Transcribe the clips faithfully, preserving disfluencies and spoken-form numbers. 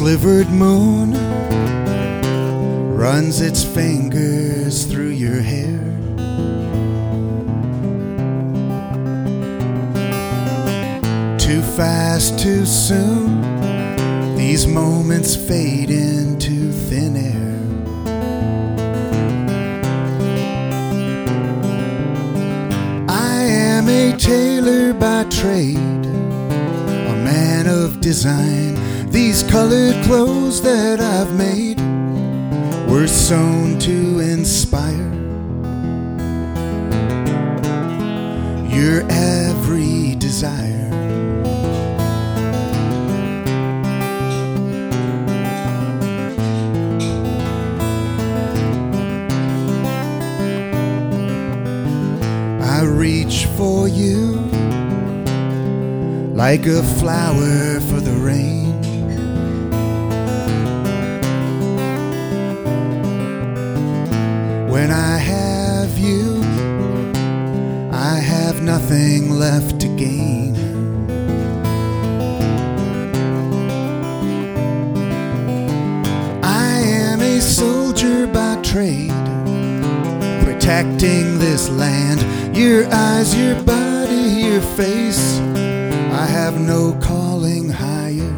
slivered moon runs its fingers through your hair. Too fast, too soon, these moments fade into thin air. I am a tailor by trade, a man of design. These colored clothes that I've made were sewn to inspire your every desire. I reach for you like a flower for the rain. When I have you, I have nothing left to gain. I am a soldier by trade, protecting this land. Your eyes, your body, your face, I have no calling higher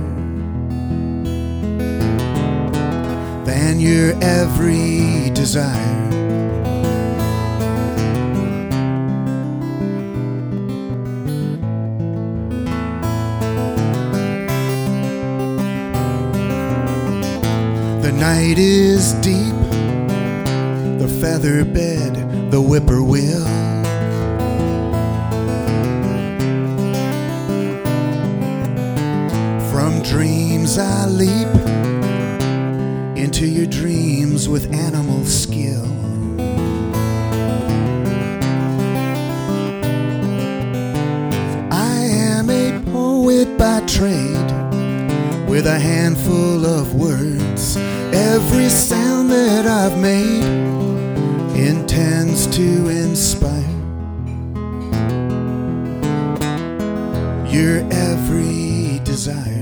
than your every desire. The night is deep, the feather bed, the whippoorwill. From dreams I leap into your dreams with animal skill. I am a poet by trade, with a handful of words. Every sound that I've made intends to inspire your every desire.